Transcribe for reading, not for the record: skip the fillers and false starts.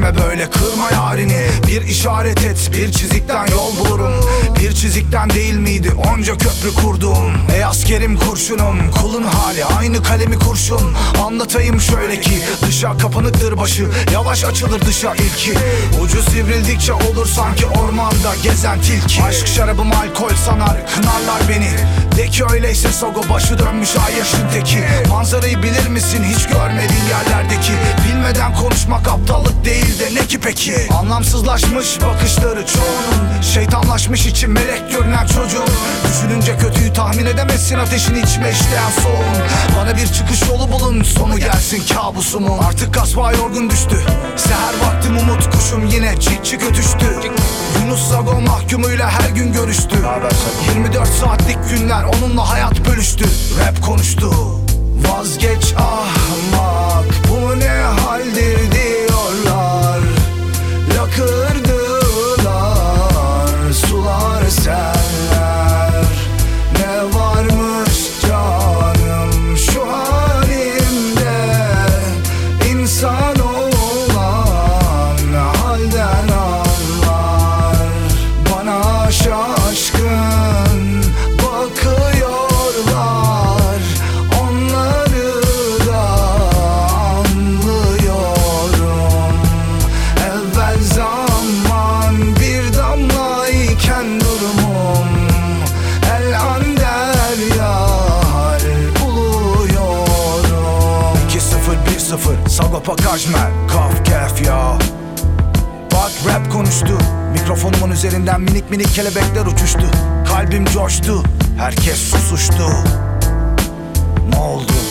etme böyle, kırma yarini. Bir işaret et, bir çizikten yol bulurum. Bir çizikten değil miydi onca köprü kurdum? Ey askerim kurşunum, kulun hali aynı kalemi kurşun. Anlatayım şöyle ki, dışa kapanıktır başı, yavaş açılır dışa ilki. Ucu sivrildikçe olur sanki ormanda gezen tilki. Aşk şarabım alkol sanar, kınarlar beni. De ki öyleyse Sogo, başı dönmüş ay yaşın teki. Manzarayı bilir misin hiç görmediğin yerlerdeki? Bilmeden konuşmak aptallık değil de ne ki peki? Anlamsızlaşmış bakışları çoğunun, şeytanlaşmış için melek görünen çocuğun. Düşününce kötüyü tahmin edemezsin, ateşini içime işleyen soğun. Bana bir çıkış yolu bulun, sonu gelsin kabusumun. Artık kasva yorgun düştü, seher vaktim umut kuşum yine çık çık ötüştü. Yunus Sago mahkumuyla her gün görüştü. 24 saatlik günler onunla hayat bölüştü. Rap konuştu. Vazgeç ahmak, bu ne haldir diyorlar. Lakırdılar sular seller. Ne varmış canım şu halimde, İnsan olan halden anlar. Bana şaşkın bakıyorlar, onları da anlıyorum. Evvel zaman bir damlayken durumum, el ander yar buluyorum. 2-0-1-0 Sagopa Kajmer, Kaf kef ya. Bak rap konuştu, mikrofonumun üzerinden minik minik kelebekler uçuştu. Kalbim coştu, herkes susuştu. Ne oldu?